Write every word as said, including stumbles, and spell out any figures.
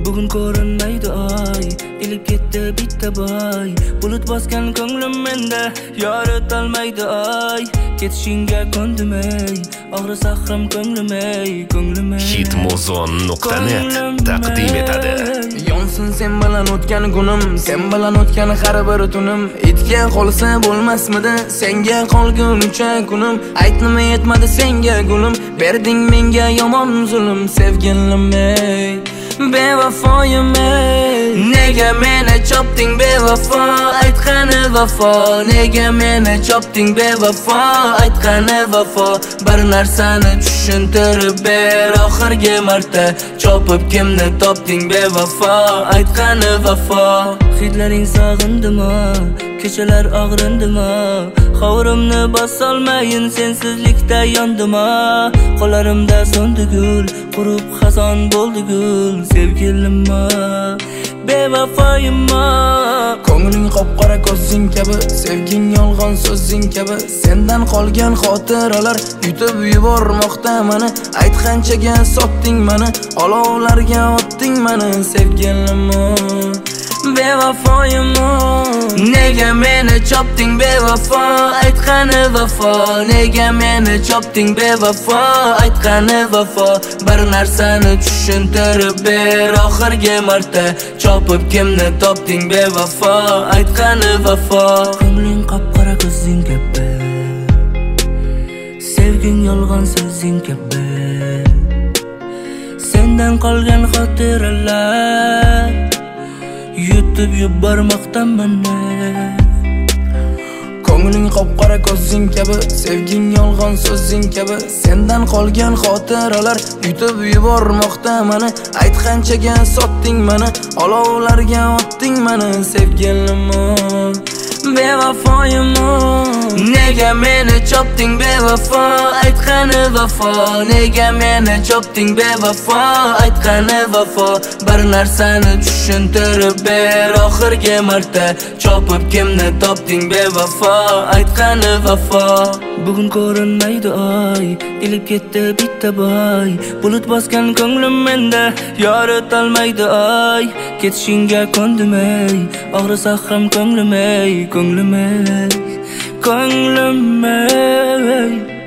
Bugun ko'rinmaydi oy, ilib ketdi bitta boy. Bulut bosgan ko'nglim menda yoritolmaydi oy. Ketishingga ko'ndim ey, og'ris ahrim ko'nglim ey, ko'nglim ey. hitmuzon nuqta net taqdim etadi. Yonsin sen bilan o'tgan kunim, sen bilan o'tgan har bir tunim. Itga qolsa bo'lmasmidi, senga qolguncha kunim. Aytnima yetmadi senga gulim, berding menga yomon zulm sevgilim ey. Bevafoyim ey, nega meni chopding bevafo, aytqani vafo. Nega meni chopding bevafo, aytqani vafo. Bir narsani tushuntirib ber oxirgi marta, chopib kimni topding bevafo, aytqani vafo. Hidlaring sog'indimi, kechalar og'rindimi, hovrimni bosolmayin sensizlikda yondimi. Qo'llarimda so'ndi gul, qurib xazon bo'ldi gul, sevgilimmi, bevafoyimmi. Ko'ngling qop-qora ko'zing kabi, sevging yolg'on so'zing kabi. Sendan qolgan xotiralar yutib yubormoqda meni. Aytganchaga sotding meni, olovlarga otding meni sevgilimmi, bevafoyimmi. Nega meni chopding bevafo, aytqani vafo. Nega meni chopding bevafo, aytqani vafo. Bir narsani tushuntirib ber oxirgi marta, chopib kimni topding bevafo, aytqani vafo. Ko'ngling qop-qora ko'zing kabi, sevging yolg'on so'zing kabi. Sendan qolgan xotiralar yutib yubormoqda meni. Ko'ngling qop-qora ko'zing kabi, sevging yolg'on so'zing kabi. Sendan qolgan xotiralar yutib yubormoqda meni. Aytganchaga sotding meni, olovlarga otding meni sevgilimmi, bevafoyimmi. Nega meni chopding bevafo, aytqani vafo. Nega meni chopding bevafo, aytqani vafo. Bir narsani tushuntirib ber oxirgi marta, chopib kimni topding bevafo, aytqani vafo. Bugun ko'rinmaydi oy, ilib ketdi bitta boy. Bulut bosgan ko'nglim menda yoritolmaydi oy. Ketishingga ko'ndim ey, og'ris ahrim ko'nglim ey, ko'nglim ey, ko'nglim ey.